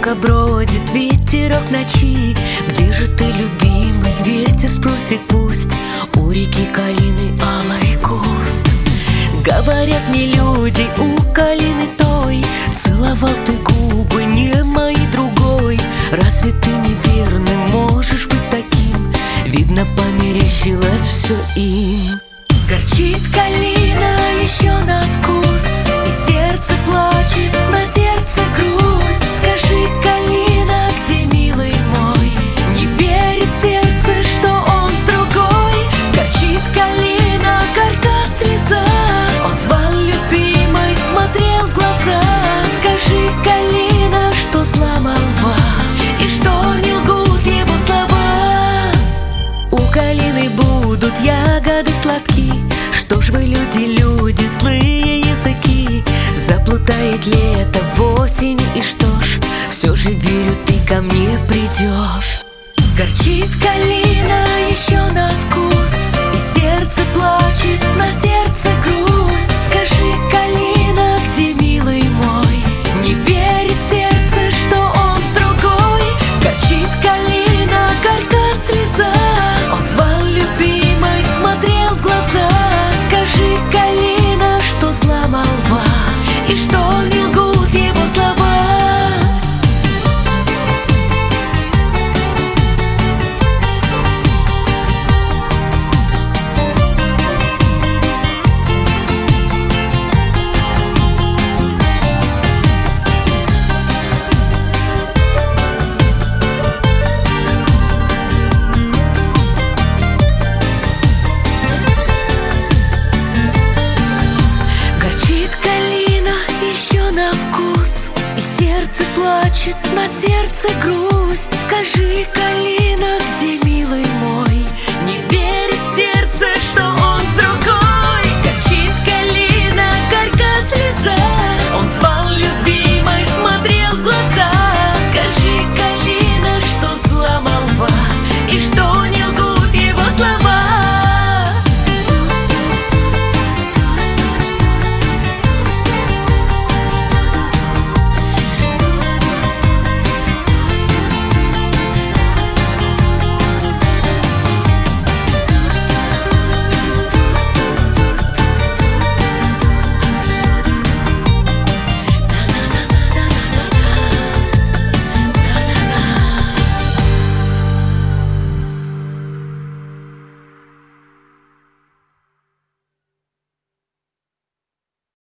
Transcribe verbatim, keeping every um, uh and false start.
одиноко бродит ветерок ночи. Где же ты, любимый? Ветер спросит пусть у реки калины алый куст. Говорят мне люди, у калины той целовал ты губы, не мои другой. Разве ты неверный можешь быть таким? Видно, померещилось все им. Горчит калина еще на вкус, и сердце плачет, на сердце грусть. Скажи, калина, где милый мой? Не верит сердце, что он с другой. Горчит калина, горька слеза, он звал любимой, смотрел в глаза. Скажи, калина, что зла молва, и что не лгут его слова. У калины будут ягоды сладки. Что ж вы, люди, люди, злые языки? Заплутает лето в осени, и что ж, все же верю, ты ко мне придешь. Горчит калина еще на вкус, и сердце плачет, на сердце грусть. Скажи, калина, где милый мой? Не верит сердце, что он с другой. Горчит калина, горька слеза, он звал любимой, смотрел в глаза. Скажи, калина, что зла молва, и что не лгут его слова. Сердце плачет, на сердце грусть. Скажи, калина, где милый мой? Не верит сердце, что он с другой.